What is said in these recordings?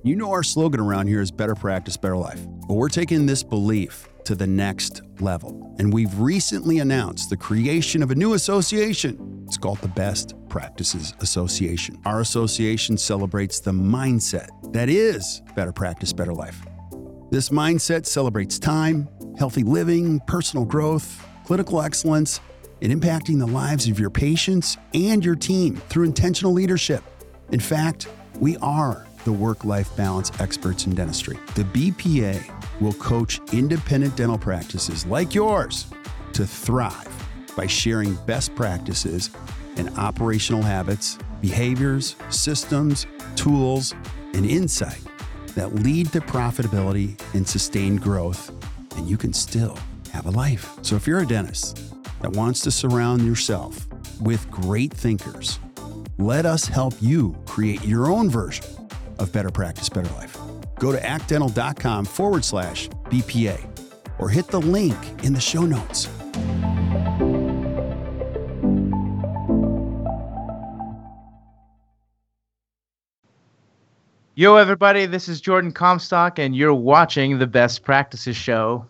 You know our slogan around here is better practice, better life. But we're taking this belief to the next level. And we've recently announced the creation of a new association. It's called the Best Practices Association. Our association celebrates the mindset that is better practice, better life. This mindset celebrates time, healthy living, personal growth, clinical excellence, and impacting the lives of your patients and your team through intentional leadership. In fact, we are the work-life balance experts in dentistry. The BPA will coach independent dental practices like yours to thrive by sharing best practices and operational habits, behaviors, systems, tools, and insight that lead to profitability and sustained growth, and you can still have a life. So if you're a dentist that wants to surround yourself with great thinkers, let us help you create your own version of better practice, better life. Go to actdental.com/BPA or hit the link in the show notes. Yo, everybody, this is Jordan Comstock, and you're watching the Best Practices Show.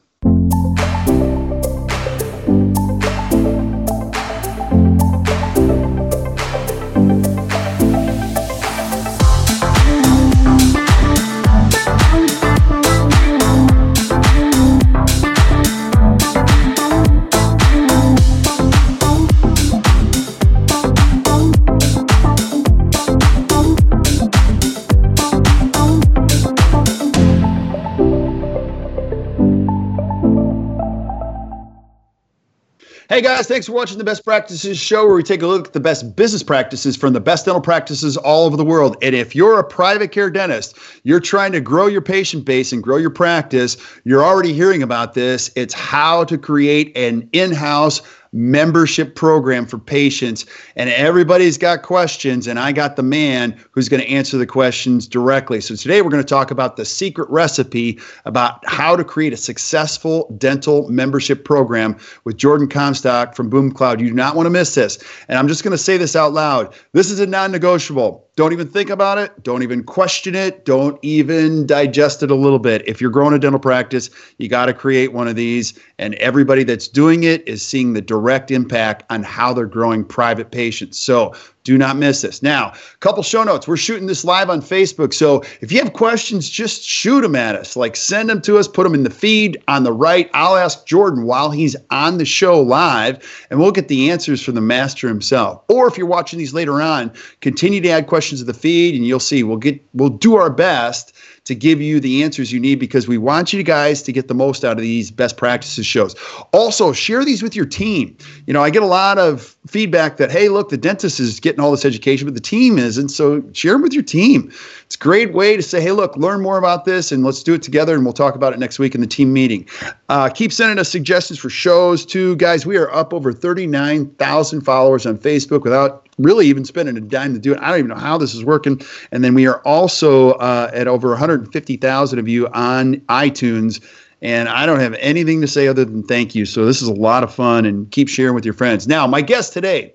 Hey guys, thanks for watching the Best Practices Show, where we take a look at the best business practices from the best dental practices all over the world. And if you're a private care dentist, you're trying to grow your patient base and grow your practice, you're already hearing about this. It's how to create an in-house membership program for patients. And everybody's got questions, and I got the man who's going to answer the questions directly. So today we're going to talk about the secret recipe about how to create a successful dental membership program with Jordan Comstock from BoomCloud. You do not want to miss this. And I'm just going to say this out loud. This is a non-negotiable. Don't even think about it. Don't even question it. Don't even digest it a little bit. If you're growing a dental practice, you got to create one of these. And everybody that's doing it is seeing the direct impact on how they're growing private patients. So do not miss this. Now, a couple show notes. We're shooting this live on Facebook. So if you have questions, just shoot them at us. Like, send them to us, put them in the feed on the right. I'll ask Jordan while he's on the show live, and we'll get the answers from the master himself. Or if you're watching these later on, continue to add questions to the feed, and you'll see we'll do our best to give you the answers you need, because we want you guys to get the most out of these best practices shows. Also, share these with your team. You know, I get a lot of feedback that, hey, look, the dentist is getting all this education, but the team isn't. So share them with your team. It's a great way to say, hey, look, learn more about this, and let's do it together, and we'll talk about it next week in the team meeting. Keep sending us suggestions for shows too. Guys, we are up over 39,000 followers on Facebook without really even spending a dime to do it. I don't even know how this is working. And then we are also at over 150,000 of you on iTunes. And I don't have anything to say other than thank you. So this is a lot of fun, and keep sharing with your friends. Now, my guest today,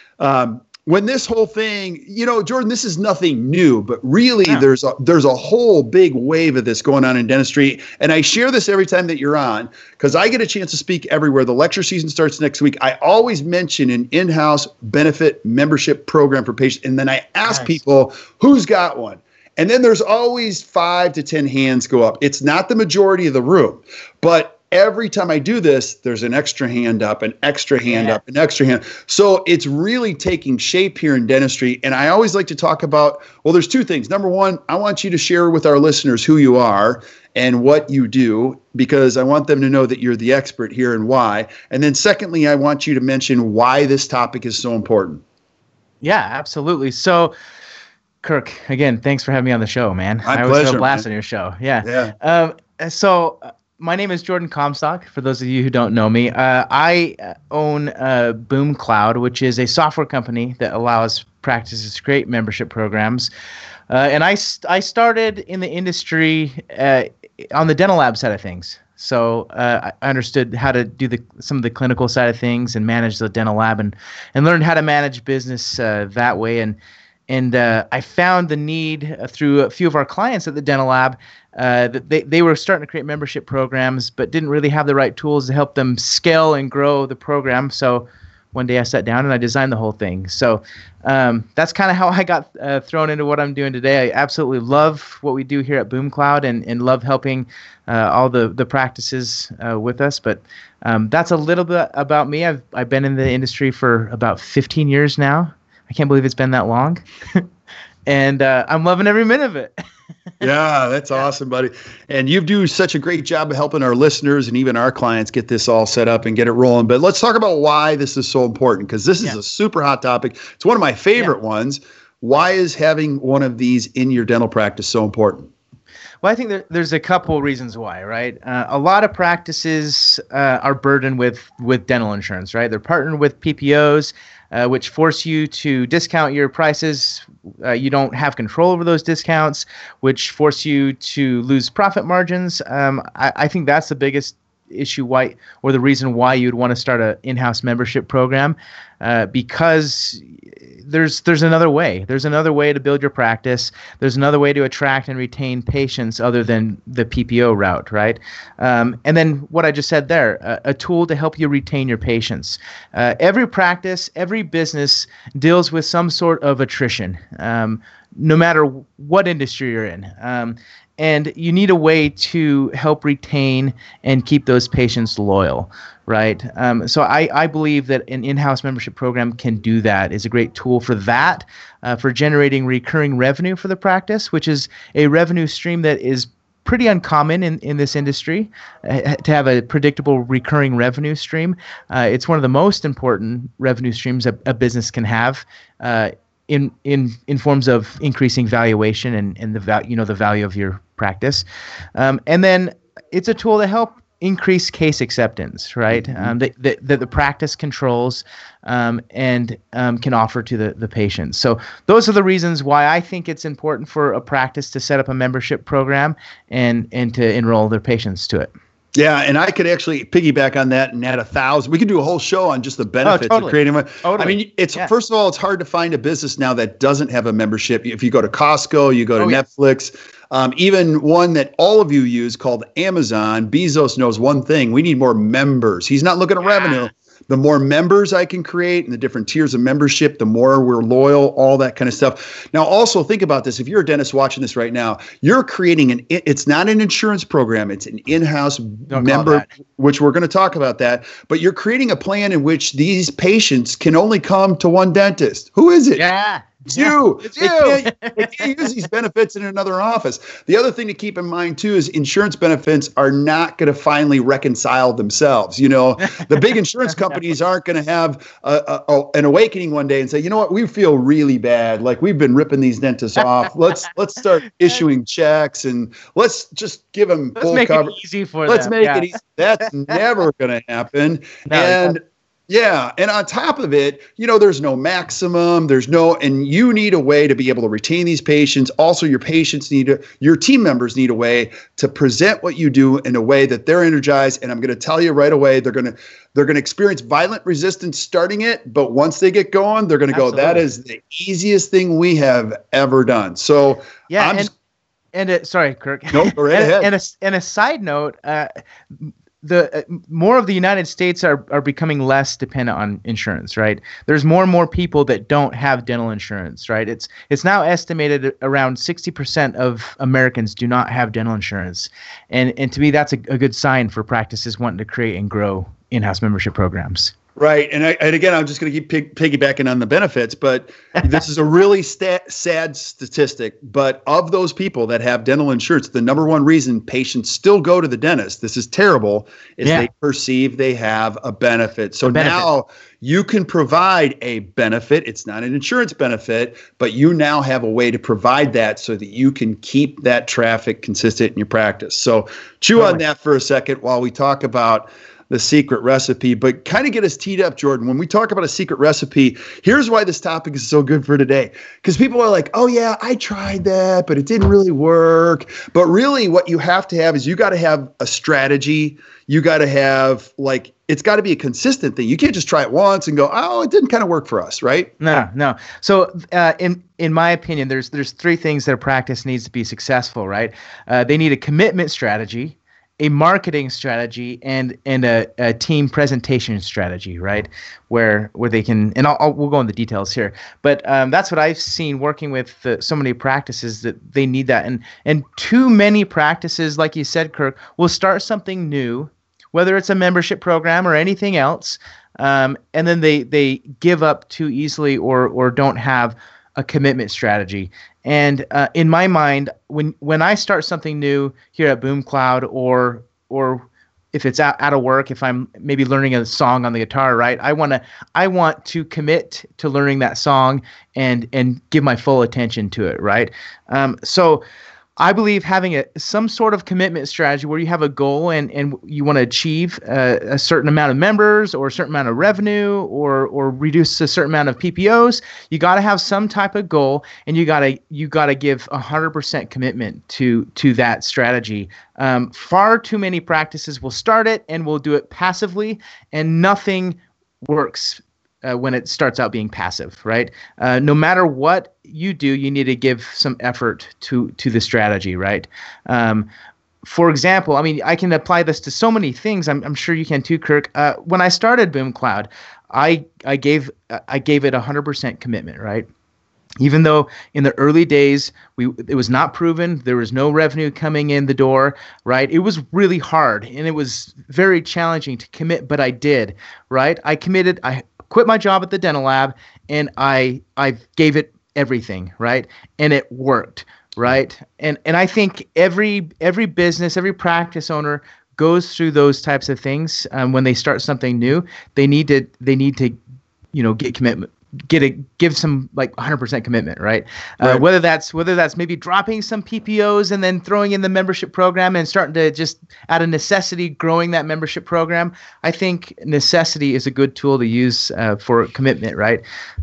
when this whole thing, you know, Jordan, this is nothing new, but really there's a whole big wave of this going on in dentistry. And I share this every time that you're on, because I get a chance to speak everywhere. The lecture season starts next week. I always mention an in-house benefit membership program for patients. And then I ask people, who's got one? And then there's always 5 to 10 hands go up. It's not the majority of the room, but every time I do this, there's an extra hand up, an extra hand up, an extra hand. So it's really taking shape here in dentistry. And I always like to talk about, well, there's two things. Number one, I want you to share with our listeners who you are and what you do, because I want them to know that you're the expert here and why. And then secondly, I want you to mention why this topic is so important. Yeah, absolutely. So, Kirk, again, thanks for having me on the show, man. My I always have pleasure, a blast man. on your show. Yeah. My name is Jordan Comstock, for those of you who don't know me. I own BoomCloud, which is a software company that allows practices to create membership programs. And I started in the industry on the dental lab side of things. So I understood how to do some of the clinical side of things and manage the dental lab, and learned how to manage business that way. I found the need through a few of our clients at the dental lab that they were starting to create membership programs, but didn't really have the right tools to help them scale and grow the program. So one day I sat down and I designed the whole thing. So that's kind of how I got thrown into what I'm doing today. I absolutely love what we do here at BoomCloud and love helping all the practices with us. But that's a little bit about me. I've been in the industry for about 15 years now. I can't believe it's been that long. And I'm loving every minute of it. Yeah, that's awesome, buddy. And you do such a great job of helping our listeners and even our clients get this all set up and get it rolling. But let's talk about why this is so important, because this is a super hot topic. It's one of my favorite ones. Why is having one of these in your dental practice so important? Well, I think there's a couple reasons why, right? A lot of practices are burdened with dental insurance, right? They're partnered with PPOs, which force you to discount your prices. You don't have control over those discounts, which force you to lose profit margins. I think that's the biggest issue or the reason why you'd want to start an in-house membership program, because there's another way. There's another way to build your practice. There's another way to attract and retain patients other than the PPO route, right? And then what I just said there, a tool to help you retain your patients. Every practice, every business deals with some sort of attrition, no matter what industry you're in. And you need a way to help retain and keep those patients loyal, right? So I believe that an in-house membership program can do that, is a great tool for that, for generating recurring revenue for the practice, which is a revenue stream that is pretty uncommon in this industry, to have a predictable recurring revenue stream. It's one of the most important revenue streams a business can have, in forms of increasing valuation and the value of your practice, and then it's a tool to help increase case acceptance, right? That the practice controls and can offer to the patients. So those are the reasons why I think it's important for a practice to set up a membership program and to enroll their patients to it. Yeah, and I could actually piggyback on that and add 1,000. We could do a whole show on just the benefits of creating one. Totally. I mean, first of all, it's hard to find a business now that doesn't have a membership. If you go to Costco, you go to Netflix, even one that all of you use called Amazon, Bezos knows one thing: we need more members. He's not looking at revenue. The more members I can create and the different tiers of membership, the more we're loyal, all that kind of stuff. Now, also think about this. If you're a dentist watching this right now, you're creating it's not an insurance program. It's an in-house member, which we're going to talk about that. But you're creating a plan in which these patients can only come to one dentist. Who is it? Yeah. It's you. It's you. They can't use these benefits in another office. The other thing to keep in mind, too, is insurance benefits are not going to finally reconcile themselves. You know, the big insurance companies aren't going to have an awakening one day and say, you know what, we feel really bad. Like, we've been ripping these dentists off. Let's start issuing checks and let's just give them full coverage. Let's make it easy for them. Let's make it easy. That's never going to happen. Yeah. And on top of it, there's no maximum, and you need a way to be able to retain these patients. Also, your team members need a way to present what you do in a way that they're energized. And I'm going to tell you right away, they're going to experience violent resistance starting it. But once they get going, they're going to go, that is the easiest thing we have ever done. So yeah. Sorry, Kirk. No, go right ahead. And a side note, more of the United States are becoming less dependent on insurance, right? There's more and more people that don't have dental insurance, right? It's now estimated around 60% of Americans do not have dental insurance, and to me that's a good sign for practices wanting to create and grow in-house membership programs. Right. And again, I'm just going to keep piggybacking on the benefits, but this is a really sad statistic. But of those people that have dental insurance, the number one reason patients still go to the dentist, this is terrible, is they perceive they have a benefit. So now you can provide a benefit. It's not an insurance benefit, but you now have a way to provide that so that you can keep that traffic consistent in your practice. So chew on that for a second while we talk about the secret recipe. But kind of get us teed up, Jordan. When we talk about a secret recipe, here's why this topic is so good for today. Because people are like, oh yeah, I tried that, but it didn't really work. But really what you have to have is you got to have a strategy. You got to have it's got to be a consistent thing. You can't just try it once and go, oh, it didn't kind of work for us, right? No. So in my opinion, there's three things that a practice needs to be successful, right? They need a commitment strategy, a marketing strategy, and a team presentation strategy, right? Where they can, and we'll go into the details here, but that's what I've seen working with so many practices, that they need that, and too many practices, like you said, Kirk, will start something new, whether it's a membership program or anything else, and then they give up too easily or don't have a commitment strategy. And in my mind, when I start something new here at BoomCloud, or if it's out of work, if I'm maybe learning a song on the guitar, right? I want to commit to learning that song and give my full attention to it, right? So I believe having some sort of commitment strategy where you have a goal and you want to achieve a certain amount of members or a certain amount of revenue or reduce a certain amount of PPOs, you got to have some type of goal, and you got to give 100% commitment to that strategy. Far too many practices will start it and will do it passively, and nothing works when it starts out being passive, right? No matter what you do, you need to give some effort to the strategy, right? For example, I mean, I can apply this to so many things. I'm sure you can too, Kirk. When I started BoomCloud, I gave it 100% commitment, right? Even though in the early days it was not proven, there was no revenue coming in the door, right? It was really hard and it was very challenging to commit, but I did, right? I committed. I quit my job at the dental lab and I gave it everything, right? And it worked, right? And I think every business, every practice owner goes through those types of things when they start something new. They need to get commitment. Give some 100% commitment, right? Right. Whether that's maybe dropping some PPOs and then throwing in the membership program and starting to just out of necessity growing that membership program. I think necessity is a good tool to use for commitment, right?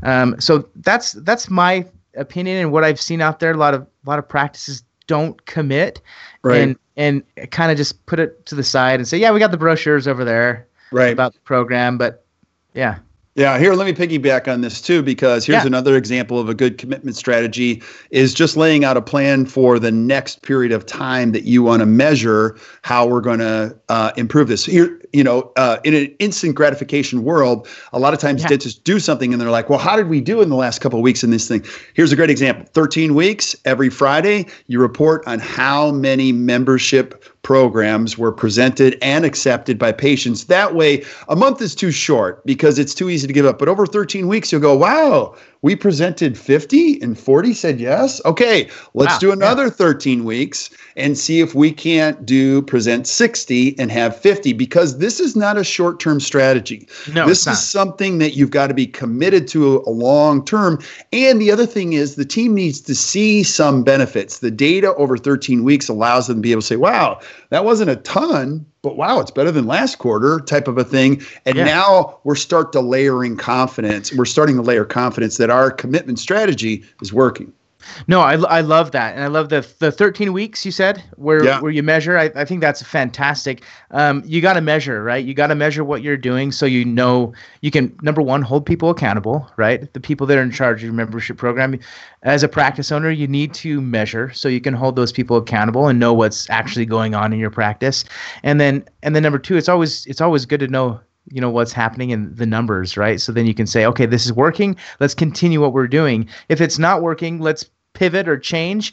So that's my opinion and what I've seen out there. A lot of practices don't commit, right, and kind of just put it to the side and say, yeah, we got the brochures over there, right, about the program, but yeah. Yeah, here, let me piggyback on this too, because here's another example of a good commitment strategy is just laying out a plan for the next period of time that you want to measure how we're going to improve this. Here, in an instant gratification world, a lot of times dentists do something and they're like, well, how did we do in the last couple of weeks in this thing? Here's a great example. 13 weeks, every Friday, you report on how many membership programs were presented and accepted by patients. That way, a month is too short because it's too easy to give up. But over 13 weeks, you'll go, wow, we presented 50 and 40 said yes. Okay, let's do another 13 weeks and see if we can't present 60 and have 50, because this is not a short-term strategy. No, this is something that you've got to be committed to a long term. And the other thing is the team needs to see some benefits. The data over 13 weeks allows them to be able to say, wow, that wasn't a ton, but wow, it's better than last quarter type of a thing. And now we're starting to layer confidence that our commitment strategy is working. No, I love that. And I love the 13 weeks you said where you measure. I think that's fantastic. You got to measure, right? You got to measure what you're doing so you know you can, number one, hold people accountable, right? The people that are in charge of your membership program. As a practice owner, you need to measure so you can hold those people accountable and know what's actually going on in your practice. And then number two, it's always good to know what's happening in the numbers, right? So then you can say, okay, this is working. Let's continue what we're doing. If it's not working, let's pivot or change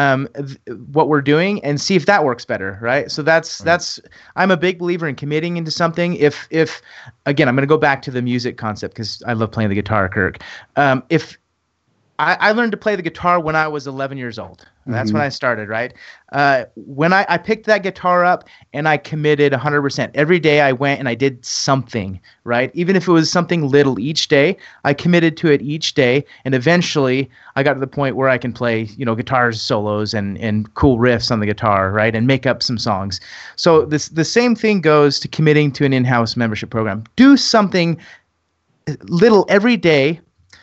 what we're doing and see if that works better, right? So that's I'm a big believer in committing into something. If again, I'm going to go back to the music concept because I love playing the guitar, Kirk. I learned to play the guitar when I was 11 years old. That's when I started, right? When I picked that guitar up and I committed 100%. Every day I went and I did something, right? Even if it was something little each day, I committed to it each day. And eventually I got to the point where I can play, guitar solos and cool riffs on the guitar, right? And make up some songs. So the same thing goes to committing to an in-house membership program. Do something little every day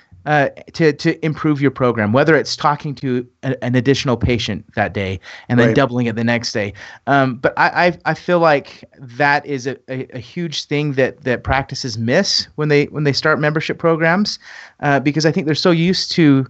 to improve your program, whether it's talking to an additional patient that day and then doubling it the next day. But I feel like that is a huge thing that practices miss when they start membership programs, because I think they're so used to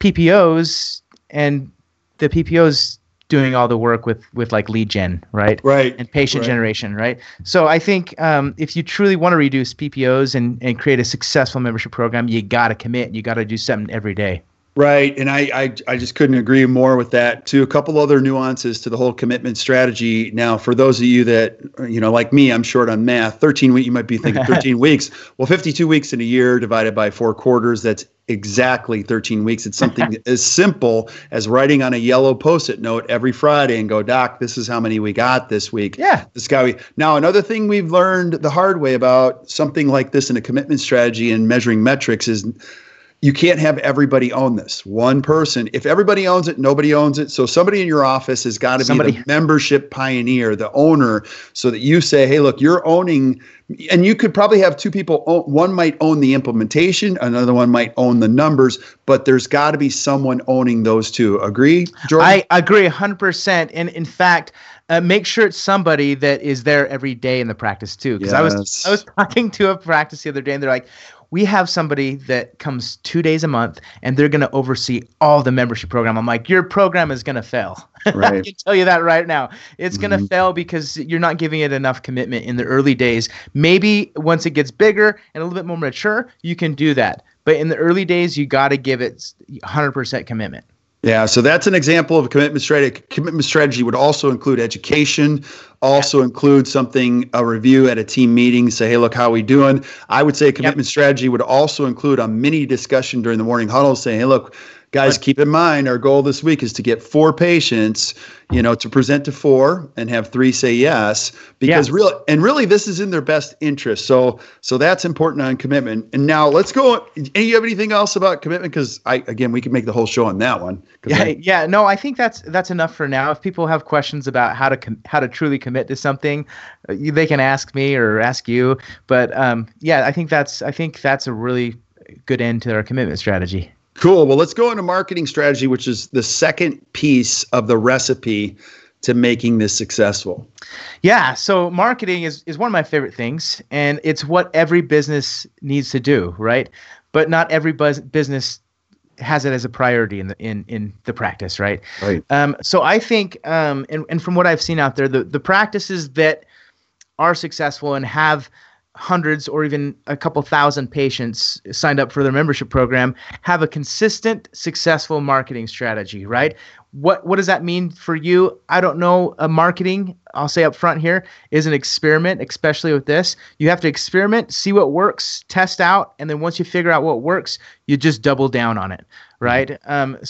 PPOs and the PPOs doing all the work with like lead gen, right? And patient generation, right? So I think if you truly want to reduce PPOs and create a successful membership program, you got to commit. You got to do something every day. Right. And I just couldn't agree more with that too. A couple other nuances to the whole commitment strategy. Now, for those of you that, like me, I'm short on math, 13 weeks, you might be thinking 13 weeks. Well, 52 weeks in a year divided by 4 quarters, that's exactly 13 weeks. It's something as simple as writing on a yellow Post-it note every Friday and go, Doc, this is how many we got this week. Yeah. Now, another thing we've learned the hard way about something like this in a commitment strategy and measuring metrics is you can't have everybody own this. One person, if everybody owns it, nobody owns it. So somebody in your office has got to be the membership pioneer, the owner, so that you say, hey, look, you're owning, and you could probably have 2 people. One might own the implementation, another one might own the numbers, but there's got to be someone owning those 2. Agree, Jordan? I agree 100%. And in fact, make sure it's somebody that is there every day in the practice too. Because I was talking to a practice the other day and they're like, we have somebody that comes 2 days a month and they're going to oversee all the membership program. I'm like, your program is going to fail. I can tell you that right now. It's going to fail because you're not giving it enough commitment in the early days. Maybe once it gets bigger and a little bit more mature, you can do that. But in the early days, you got to give it 100% commitment. Yeah, so that's an example of a commitment strategy. Commitment strategy would also include education, also include a review at a team meeting, say, hey, look, how are we doing? I would say a commitment strategy would also include a mini discussion during the morning huddle saying, hey, look, guys, keep in mind, our goal this week is to get 4 patients, to present to 4 and have 3 say yes, because really this is in their best interest. So that's important on commitment. And now let's go. Do you have anything else about commitment? Because we could make the whole show on that one. No, I think that's enough for now. If people have questions about how to truly commit to something, they can ask me or ask you. But I think that's a really good end to our commitment strategy. Cool. Well, let's go into marketing strategy, which is the second piece of the recipe to making this successful. Yeah. So marketing is one of my favorite things, and it's what every business needs to do, right? But not every business has it as a priority in the practice, right? Right. So I think, and from what I've seen out there, the practices that are successful and have hundreds or even a couple thousand patients signed up for their membership program have a consistent, successful marketing strategy, right? What does that mean for you? I don't know. Marketing, I'll say up front here, is an experiment, especially with this. You have to experiment, see what works, test out, and then once you figure out what works, you just double down on it, right?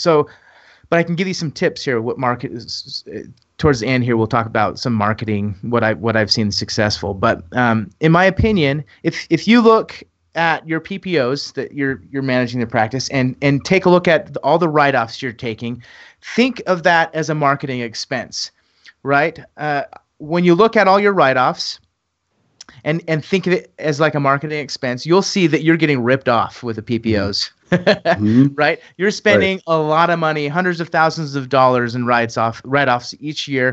But I can give you some tips here. What market is towards the end here, we'll talk about some marketing, what I've seen successful. But in my opinion, if you look at your PPOs that you're managing the practice and take a look at all the write-offs you're taking, think of that as a marketing expense, right? When you look at all your write-offs and think of it as like a marketing expense, you'll see that you're getting ripped off with the PPOs. Right? You're spending a lot of money, hundreds of thousands of dollars in write-offs each year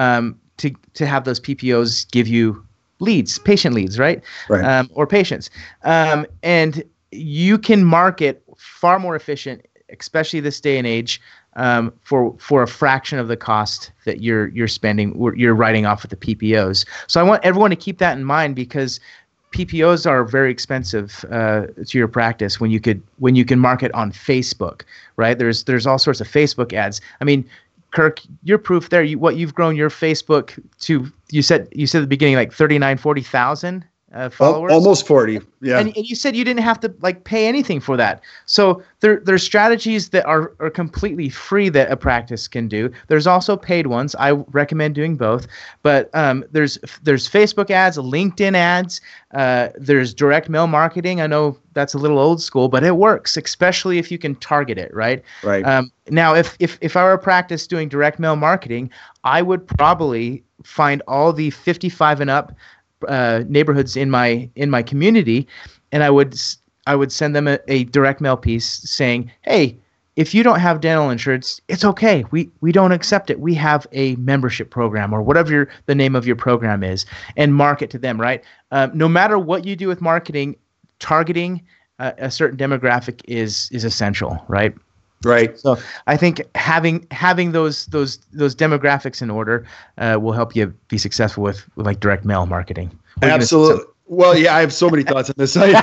to have those PPOs give you leads, patient leads, right? Or patients. And you can market far more efficient, especially this day and age, for a fraction of the cost that you're spending, you're writing off with the PPOs. So I want everyone to keep that in mind, because PPOs are very expensive to your practice when you can market on Facebook, right? There's all sorts of Facebook ads. I mean, Kirk, you're proof there. You've grown your Facebook to, you said at the beginning, like 39,000, 40,000 followers. Almost 40. Yeah. And you said you didn't have to like pay anything for that. So there's strategies that are completely free that a practice can do. There's also paid ones. I recommend doing both. But there's Facebook ads, LinkedIn ads. There's direct mail marketing. I know that's a little old school, but it works, especially if you can target it, right? Right. Now, if I were a practice doing direct mail marketing, I would probably find all the 55 and up neighborhoods in my community, and I would send them a direct mail piece saying, hey, if you don't have dental insurance, it's okay. We don't accept it. We have a membership program or whatever the name of your program is, and market to them, right? No matter what you do with marketing, targeting a certain demographic is essential, right? Right. So I think having those demographics in order will help you be successful with like direct mail marketing. Absolutely. Well, yeah, I have so many thoughts on this. No, you're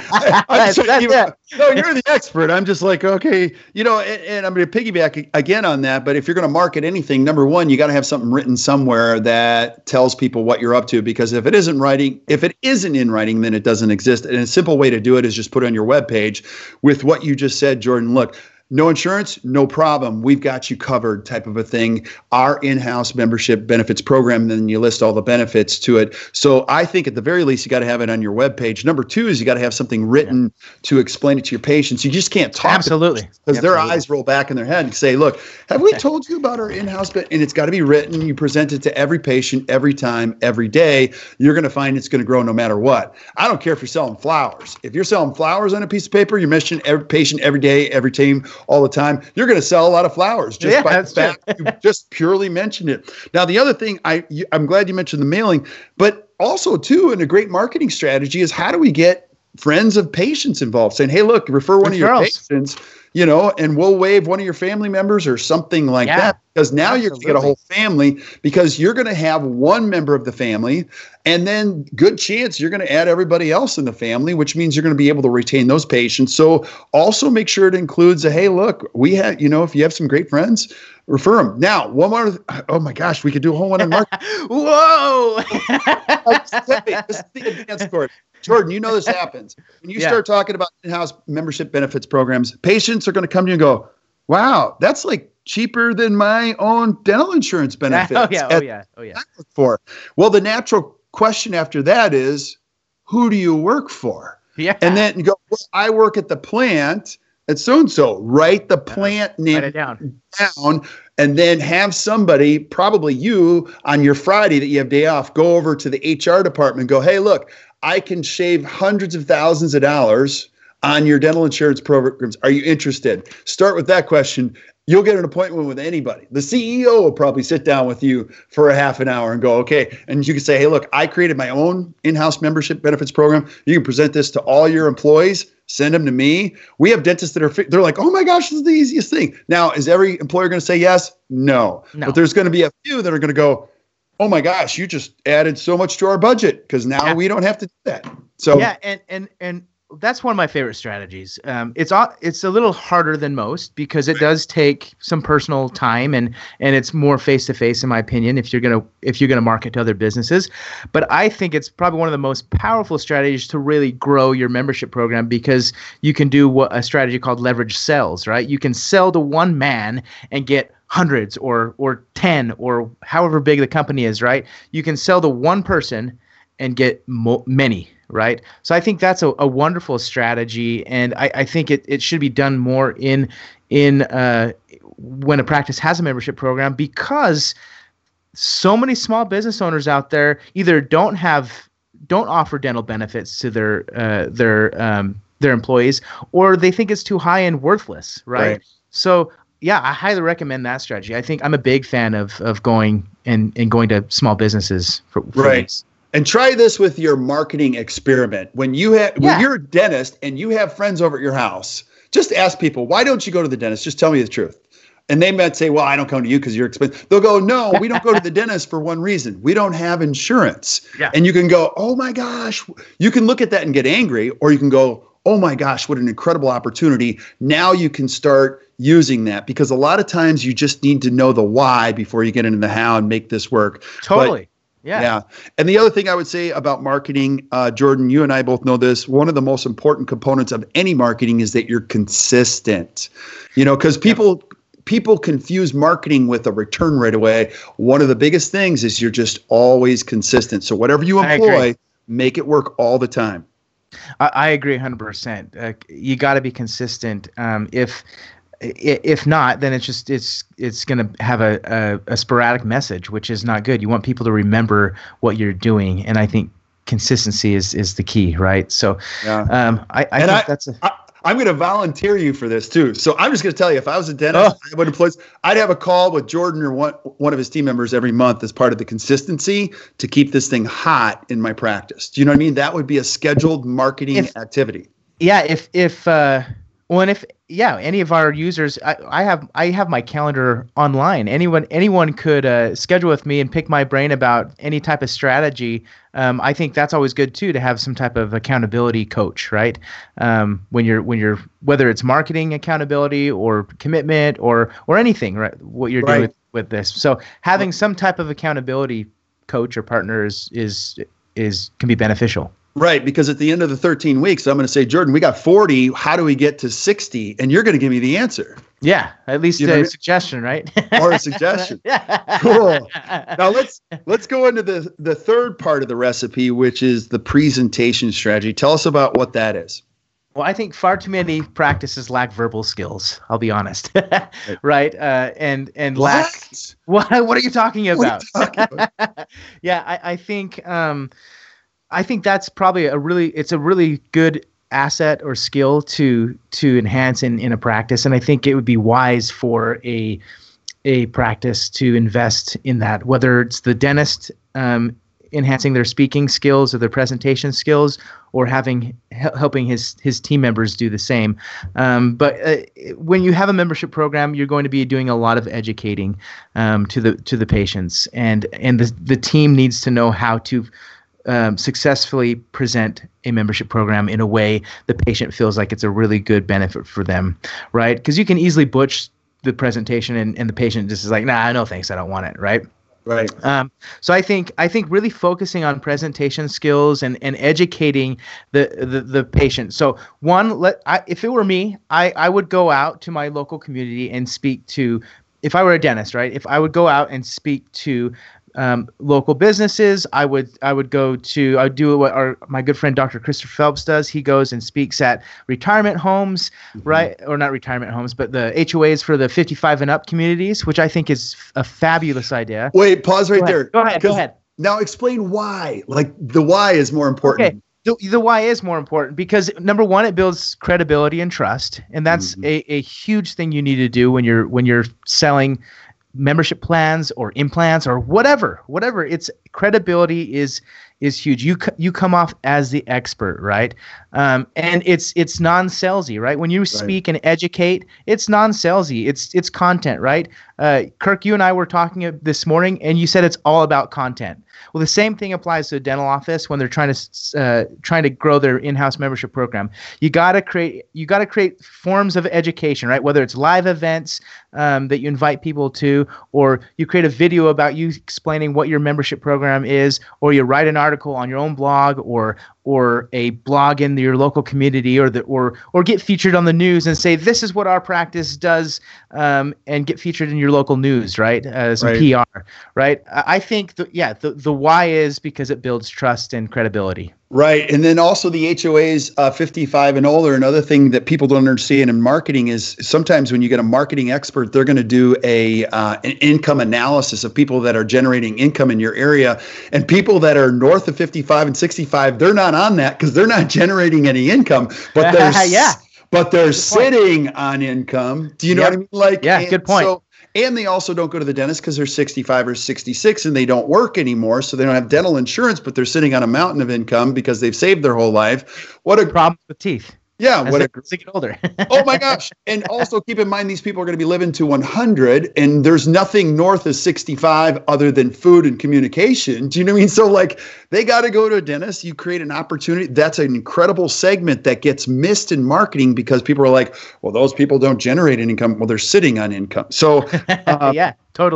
the expert. I'm just like, okay, and I'm going to piggyback again on that. But if you're going to market anything, number one, you got to have something written somewhere that tells people what you're up to. Because if it isn't in writing, then it doesn't exist. And a simple way to do it is just put it on your webpage with what you just said, Jordan. Look. No insurance, no problem. We've got you covered type of a thing. Our in-house membership benefits program, and then you list all the benefits to it. So I think at the very least, you got to have it on your webpage. Number two is you got to have something written to explain it to your patients. You just can't talk because their eyes roll back in their head and say, look, have we told you about our in-house? And it's got to be written. You present it to every patient, every time, every day. You're going to find it's going to grow no matter what. I don't care if you're selling flowers. If you're selling flowers on a piece of paper, you're mentioning every patient every day, every team, all the time, you're going to sell a lot of flowers just by the fact you just purely mentioned it. Now, the other thing, I'm glad you mentioned the mailing, but also too, and a great marketing strategy is how do we get friends of patients involved saying, hey, look, refer one of your patients, and we'll waive one of your family members or something like that. Because now you're going to get a whole family because you're going to have one member of the family and then good chance you're going to add everybody else in the family, which means you're going to be able to retain those patients. So also make sure it includes hey, look, we have, if you have some great friends, refer them. Now, one more. Oh my gosh, we could do a whole one on marketing. Whoa. This is the advanced part. Jordan, this happens. When you start talking about in-house membership benefits programs, patients are going to come to you and go, wow, that's like cheaper than my own dental insurance benefits. Oh yeah. For. Well, the natural question after that is, who do you work for? Yeah. And then you go, well, I work at the plant at so-and-so. Write the plant name down and then have somebody, probably you, on your Friday that you have day off, go over to the HR department and go, hey, look, I can shave hundreds of thousands of dollars on your dental insurance programs. Are you interested? Start with that question. You'll get an appointment with anybody. The CEO will probably sit down with you for a half an hour and go, okay. And you can say, hey, look, I created my own in-house membership benefits program. You can present this to all your employees. Send them to me. We have dentists that they're like, oh my gosh, this is the easiest thing. Now, is every employer going to say yes? No. But there's going to be a few that are going to go, oh my gosh, you just added so much to our budget because now we don't have to do that. So and that's one of my favorite strategies. It's a little harder than most because it does take some personal time and it's more face to face, in my opinion, if you're gonna market to other businesses. But I think it's probably one of the most powerful strategies to really grow your membership program because you can do a strategy called leverage sales, right? You can sell to one man and get hundreds or 10 or however big the company is, right? You can sell to one person and get many. Right. So I think that's a wonderful strategy. And I think it should be done more in when a practice has a membership program because so many small business owners out there either don't offer dental benefits to their employees or they think it's too high and worthless. Right. So yeah, I highly recommend that strategy. I think I'm a big fan of going to small businesses for these. And try this with your marketing experiment. When you're a dentist and you have friends over at your house, just ask people, why don't you go to the dentist? Just tell me the truth. And they might say, well, I don't come to you because you're expensive. They'll go, no, we don't go to the dentist for one reason. We don't have insurance. Yeah. And you can go, oh my gosh. You can look at that and get angry, or you can go, oh my gosh, what an incredible opportunity. Now you can start using that because a lot of times you just need to know the why before you get into the how and make this work. Totally. Yeah. Yeah. And the other thing I would say about marketing, Jordan, you and I both know this. One of the most important components of any marketing is that you're consistent. Because people confuse marketing with a return right away. One of the biggest things is you're just always consistent. So whatever you employ, make it work all the time. I agree 100%. You got to be consistent. If not, then it's going to have a sporadic message, which is not good. You want people to remember what you're doing, and I think consistency is the key, right? So, yeah. I'm going to volunteer you for this too. So I'm just going to tell you, if I was a dentist, I'd have a call with Jordan or one of his team members every month as part of the consistency to keep this thing hot in my practice. Do you know what I mean? That would be a scheduled marketing activity. Yeah. If any of our users, I have my calendar online. Anyone could schedule with me and pick my brain about any type of strategy. I think that's always good too, to have some type of accountability coach, right? When you're whether it's marketing accountability or commitment or anything, right? What you're doing with this. So having some type of accountability coach or partner can be beneficial. Right, because at the end of the 13 weeks, I'm going to say, Jordan, we got 40. How do we get to 60? And you're going to give me the answer. Yeah, at least a suggestion, right? Or a suggestion. Cool. Now let's go into the third part of the recipe, which is the presentation strategy. Tell us about what that is. Well, I think far too many practices lack verbal skills. I'll be honest, right? And lack. What are you talking about? Yeah, I think that's probably a really good asset or skill to enhance in a practice, and I think it would be wise for a practice to invest in that, whether it's the dentist enhancing their speaking skills or their presentation skills, or helping his team members do the same. But when you have a membership program, you're going to be doing a lot of educating to the patients, and the team needs to know how to successfully present a membership program in a way the patient feels like it's a really good benefit for them, right? Because you can easily butch the presentation and the patient just is like, nah, no thanks, I don't want it, right? Right. So I think really focusing on presentation skills and educating the patient. So if it were me, I would go out to my local community and speak to, if I were a dentist, right? If I would go out and speak to local businesses, I would do what my good friend Dr. Christopher Phelps does. He goes and speaks at retirement homes, right? Or not retirement homes, but the HOAs for the 55 and up communities, which I think is a fabulous idea. Wait, pause right there. Go ahead. Now explain why. Like, the why is more important. Okay. The why is more important because, number one, it builds credibility and trust, and that's a huge thing you need to do when you're selling membership plans or implants or whatever. It's credibility is huge. You come off as the expert, right? And it's non-salesy, right? When you speak and educate, it's non-salesy. It's content, right? Kirk, you and I were talking this morning, and you said it's all about content. Well, the same thing applies to a dental office when they're trying to grow their in-house membership program. You got to create forms of education, right? Whether it's live events that you invite people to, or you create a video about you explaining what your membership program is, or you write an article on your own blog, or a blog in your local community, or get featured on the news and say, this is what our practice does, and get featured in your local news, right? Some PR, right? I think the why is because it builds trust and credibility. Right. And then also the HOAs 55 and older. Another thing that people don't understand in marketing is sometimes when you get a marketing expert, they're going to do an income analysis of people that are generating income in your area. And people that are north of 55 and 65, they're not on that because they're not generating any income, but they're sitting on income. Do you know what I mean? Like, good point. And they also don't go to the dentist because they're 65 or 66 and they don't work anymore. So they don't have dental insurance, but they're sitting on a mountain of income because they've saved their whole life. What a problem with teeth. Yeah. As they get older. Oh my gosh. And also keep in mind, these people are going to be living to 100 and there's nothing north of 65 other than food and communication. Do you know what I mean? So like they got to go to a dentist. You create an opportunity. That's an incredible segment that gets missed in marketing because people are like, well, those people don't generate an income. Well, they're sitting on income. So yeah, totally.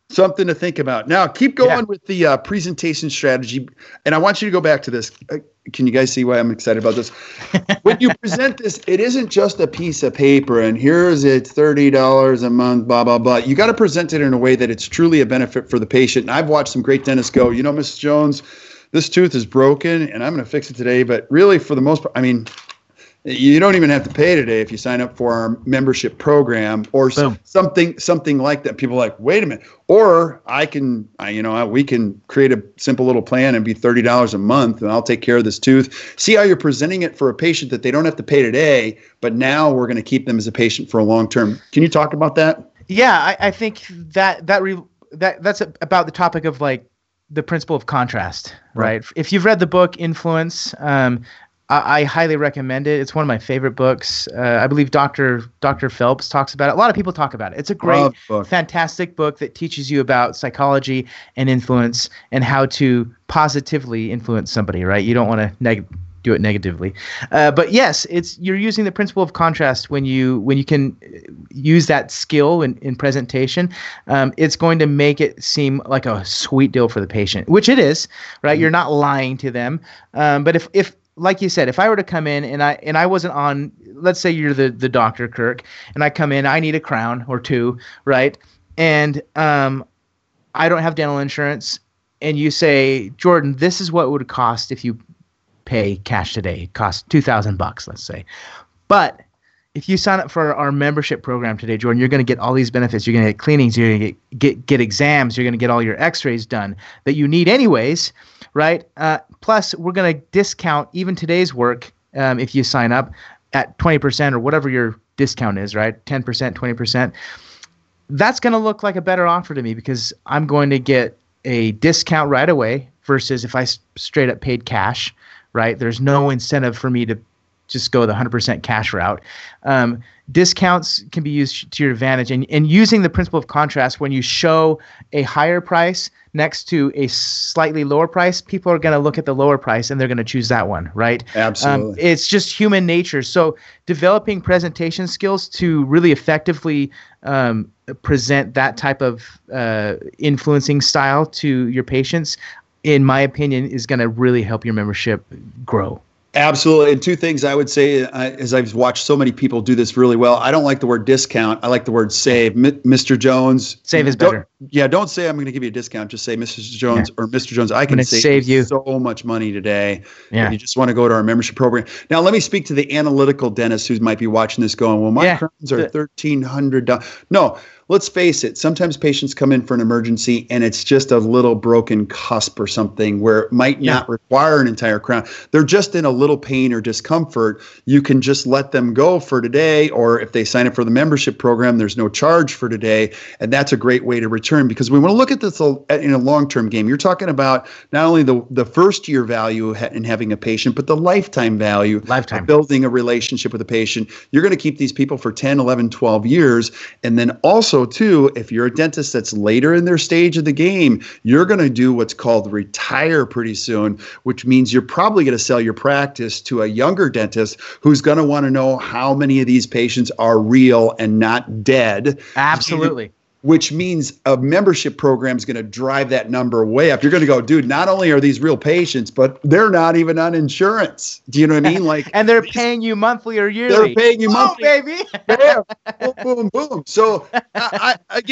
Something to think about. Now, keep going with the presentation strategy. And I want you to go back to this. Can you guys see why I'm excited about this? When you present this, it isn't just a piece of paper and here's it, $30 a month, blah, blah, blah. You got to present it in a way that it's truly a benefit for the patient. And I've watched some great dentists go, you know, Mrs. Jones, this tooth is broken and I'm going to fix it today. But really, for the most part, I mean, you don't even have to pay today if you sign up for our membership program or something like that. People are like, wait a minute. Or we can create a simple little plan and be $30 a month and I'll take care of this tooth. See how you're presenting it for a patient that they don't have to pay today, but now we're going to keep them as a patient for a long term. Can you talk about that? Yeah, I think that's about the topic of like the principle of contrast, right? If you've read the book Influence, I highly recommend it. It's one of my favorite books. I believe Dr. Phelps talks about it. A lot of people talk about it. It's a great, fantastic book that teaches you about psychology and influence and how to positively influence somebody, right? You don't want to do it negatively. But yes, you're using the principle of contrast when you can use that skill in presentation. It's going to make it seem like a sweet deal for the patient, which it is, right? Mm-hmm. You're not lying to them. But if like you said, if I were to come in and I wasn't on, let's say you're the doctor, Kirk, and I come in, I need a crown or two, right? And I don't have dental insurance, and you say, Jordan, this is what it would cost if you pay cash today. It costs $2,000, let's say. But if you sign up for our membership program today, Jordan, you're going to get all these benefits. You're going to get cleanings. You're going to get exams. You're going to get all your x-rays done that you need anyways, right? Plus, we're going to discount even today's work if you sign up at 20% or whatever your discount is, right? 10%, 20%. That's going to look like a better offer to me because I'm going to get a discount right away versus if I straight up paid cash, right? There's no incentive for me to just go the 100% cash route. Discounts can be used to your advantage. And using the principle of contrast, when you show a higher price next to a slightly lower price, people are going to look at the lower price and they're going to choose that one, right? Absolutely. It's just human nature. So developing presentation skills to really effectively present that type of influencing style to your patients, in my opinion, is going to really help your membership grow. Absolutely. And two things I would say, as I've watched so many people do this really well, I don't like the word discount. I like the word save. Mr. Jones. Save is better. Don't say I'm going to give you a discount. Just say, Mrs. Jones or Mr. Jones, I can save you so much money today. Yeah. If you just want to go to our membership program. Now, let me speak to the analytical dentist who might be watching this going, well, my crowns are $1,300. No. Let's face it, sometimes patients come in for an emergency and it's just a little broken cusp or something where it might not require an entire crown. They're just in a little pain or discomfort. You can just let them go for today, or if they sign up for the membership program, there's no charge for today. And that's a great way to return, because we want to look at this in a long-term game. You're talking about not only the first year value in having a patient, but the lifetime value of building a relationship with a patient. You're going to keep these people for 10, 11, 12 years. And then also, too, if you're a dentist that's later in their stage of the game, you're going to do what's called retire pretty soon, which means you're probably going to sell your practice to a younger dentist who's going to want to know how many of these patients are real and not dead. Absolutely. Which means a membership program is going to drive that number way up. You're going to go, dude, not only are these real patients, but they're not even on insurance. Do you know what I mean? Like, and they're paying you monthly or yearly. They're paying you monthly. Baby. Yeah. Boom, boom, boom. So I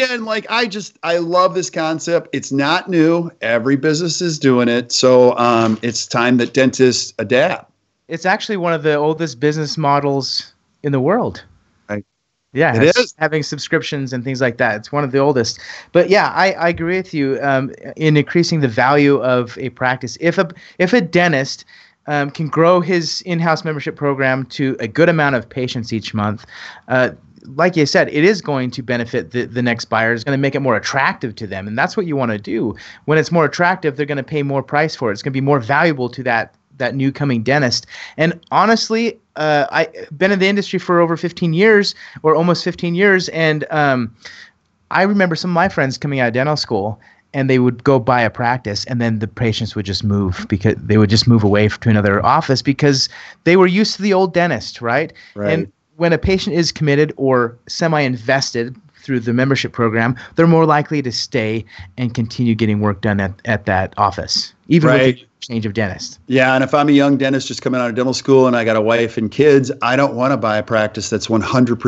love this concept. It's not new. Every business is doing it. So it's time that dentists adapt. It's actually one of the oldest business models in the world. Yeah, it is. Having subscriptions and things like that. It's one of the oldest. But yeah, I agree with you in increasing the value of a practice. If a dentist can grow his in-house membership program to a good amount of patients each month, like you said, it is going to benefit the next buyer. It's going to make it more attractive to them. And that's what you want to do. When it's more attractive, they're going to pay more price for it. It's going to be more valuable to that new coming dentist. And honestly, I've been in the industry for over 15 years or almost 15 years. And I remember some of my friends coming out of dental school and they would go buy a practice and then the patients would just move because they would just move away to another office because they were used to the old dentist, right? And when a patient is committed or semi-invested through the membership program, they're more likely to stay and continue getting work done at that office, even with the change of dentist. Yeah, and if I'm a young dentist just coming out of dental school and I got a wife and kids, I don't want to buy a practice that's 100%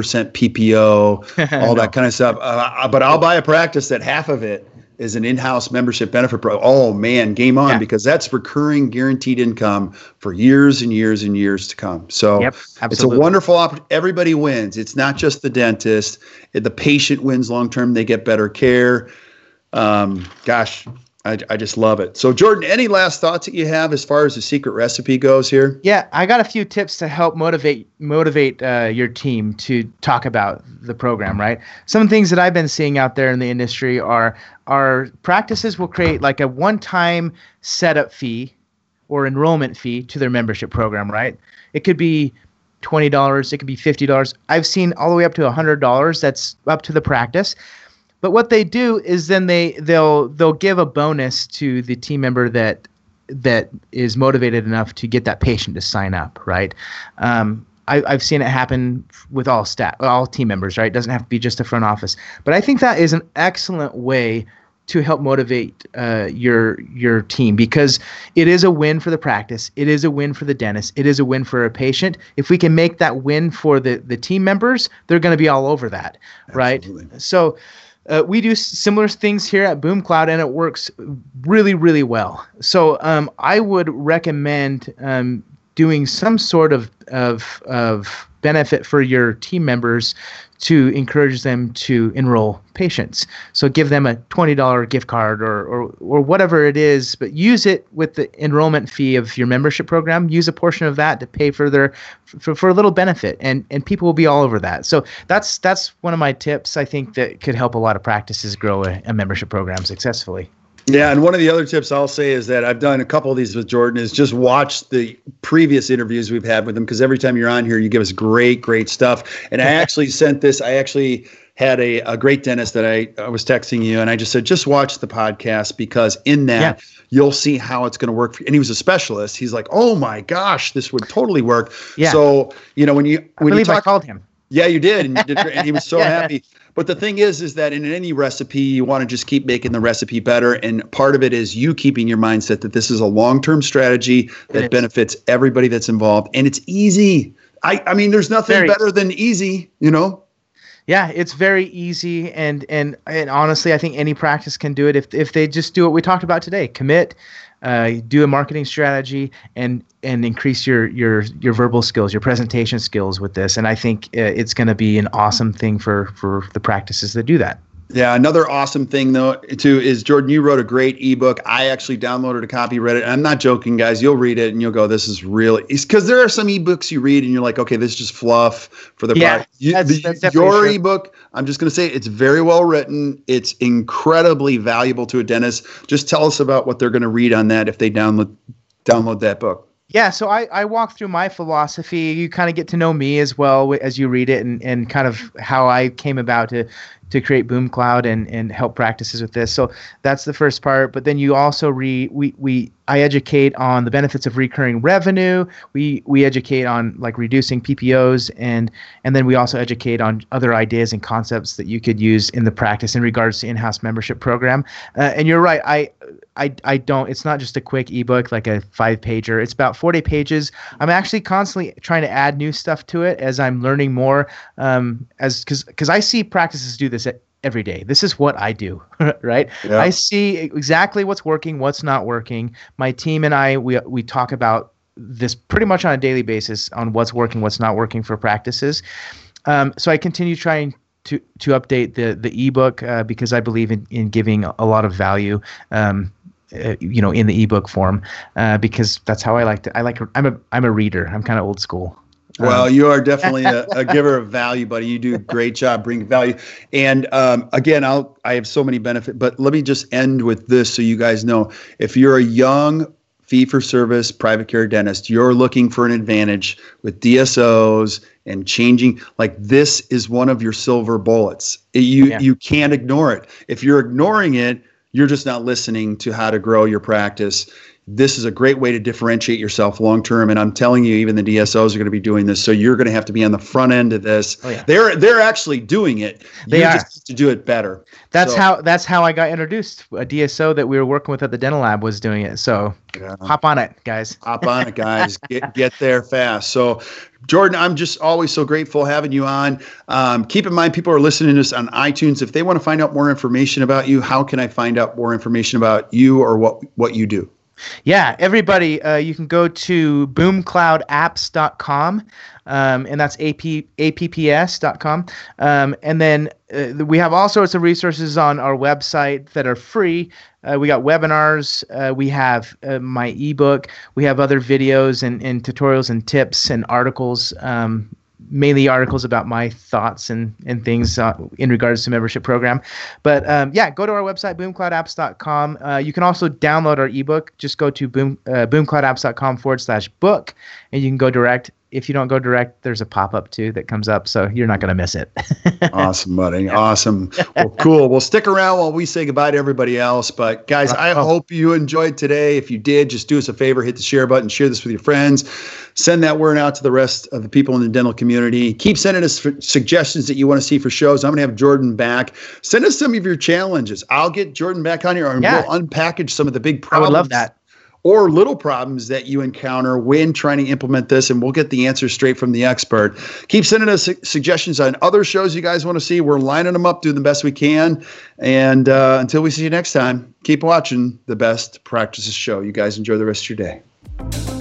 PPO, all that kind of stuff. But I'll buy a practice that half of it is an in-house membership benefit program. Oh man, game on, because that's recurring guaranteed income for years and years and years to come. So it's a wonderful opportunity. Everybody wins. It's not just the dentist. The patient wins long-term. They get better care. Gosh, I just love it. So Jordan, any last thoughts that you have as far as the secret recipe goes here? Yeah, I got a few tips to help motivate your team to talk about the program, right? Some things that I've been seeing out there in the industry are practices will create like a one-time setup fee or enrollment fee to their membership program, right? It could be $20, it could be $50. I've seen all the way up to $100. That's up to the practice. But what they do is then they'll give a bonus to the team member that is motivated enough to get that patient to sign up, right? I've seen it happen with all team members, right? It doesn't have to be just the front office. But I think that is an excellent way to help motivate your team, because it is a win for the practice. It is a win for the dentist. It is a win for a patient. If we can make that win for the team members, they're going to be all over that, right? Absolutely. So we do similar things here at BoomCloud, and it works really, really well. So I would recommend doing some sort of benefit for your team members to encourage them to enroll patients. So give them a $20 gift card or whatever it is, but use it with the enrollment fee of your membership program. Use a portion of that to pay for a little benefit, and people will be all over that. So that's one of my tips, I think, that could help a lot of practices grow a membership program successfully. Yeah, and one of the other tips I'll say is that I've done a couple of these with Jordan is just watch the previous interviews we've had with him, because every time you're on here, you give us great stuff. And I actually had a great dentist that I was texting you, and I just said, just watch the podcast, because in that you'll see how it's going to work for you. And he was a specialist. He's like, oh my gosh, this would totally work. Yeah. So, I called him. Yeah, you did. And you did great, and he was so happy. But the thing is that in any recipe, you want to just keep making the recipe better. And part of it is you keeping your mindset that this is a long-term strategy that benefits everybody that's involved. And it's easy. I mean, there's nothing better than easy, Yeah, it's very easy. And honestly, I think any practice can do it if they just do what we talked about today. Commit, do a marketing strategy, and increase your verbal skills, your presentation skills with this. And I think it's going to be an awesome thing for the practices that do that. Yeah, another awesome thing though too is, Jordan, you wrote a great ebook. I actually downloaded a copy, read it. And I'm not joking, guys. You'll read it and you'll go, "This is really." It's because there are some ebooks you read and you're like, "Okay, this is just fluff for the product." That's your ebook, I'm just going to say, it's very well written. It's incredibly valuable to a dentist. Just tell us about what they're going to read on that if they download that book. Yeah, so I walk through my philosophy. You kind of get to know me as well as you read it, and kind of how I came about to create BoomCloud and help practices with this. So that's the first part. But then you also I educate on the benefits of recurring revenue. We educate on like reducing PPOs, and then we also educate on other ideas and concepts that you could use in the practice in regards to in-house membership program. And you're right. I don't. It's not just a quick ebook like a 5-pager. It's about 40 pages. I'm actually constantly trying to add new stuff to it as I'm learning more. Because I see practices do this every day. This is what I do, right? Yeah. I see exactly what's working, what's not working. My team and I, we talk about this pretty much on a daily basis on what's working, what's not working for practices. So I continue trying to update the ebook because I believe in giving a lot of value. In the ebook form, because that's how I like to. I'm a reader. I'm kind of old school. Well, you are definitely a giver of value, buddy. You do a great job bringing value. And again, I have so many benefits, but let me just end with this so you guys know. If you're a young fee-for-service private care dentist, you're looking for an advantage with DSOs and changing, like, this is one of your silver bullets. You can't ignore it. If you're ignoring it, you're just not listening to how to grow your practice. this is a great way to differentiate yourself long term. And I'm telling you, even the DSOs are going to be doing this. So you're going to have to be on the front end of this. Oh, yeah. They're actually doing it. You just have to do it better. That's how I got introduced. A DSO that we were working with at the dental lab was doing it. So hop on it, guys. Hop on it, guys. Get there fast. So Jordan, I'm just always so grateful having you on. Keep in mind, people are listening to this on iTunes. If they want to find out more information about you, how can I find out more information about you or what you do? Yeah, everybody, you can go to boomcloudapps.com, and that's apps.com. And then we have all sorts of resources on our website that are free. We got webinars. We have my ebook. We have other videos and tutorials and tips and articles, mainly articles about my thoughts and things in regards to membership program. But go to our website, boomcloudapps.com. You can also download our ebook. Just go to boomcloudapps.com/book, and you can go direct. If you don't go direct, there's a pop-up too that comes up, so you're not going to miss it. Awesome, buddy. Awesome. Well, cool. We'll stick around while we say goodbye to everybody else. But guys, I hope you enjoyed today. If you did, just do us a favor, hit the share button, share this with your friends, send that word out to the rest of the people in the dental community. Keep sending us suggestions that you want to see for shows. I'm going to have Jordan back. Send us some of your challenges. I'll get Jordan back on here and we'll unpackage some of the big problems. I would love that. Or little problems that you encounter when trying to implement this, and we'll get the answers straight from the expert. Keep sending us suggestions on other shows you guys want to see. We're lining them up, doing the best we can. And until we see you next time, keep watching the Best Practices Show. You guys enjoy the rest of your day.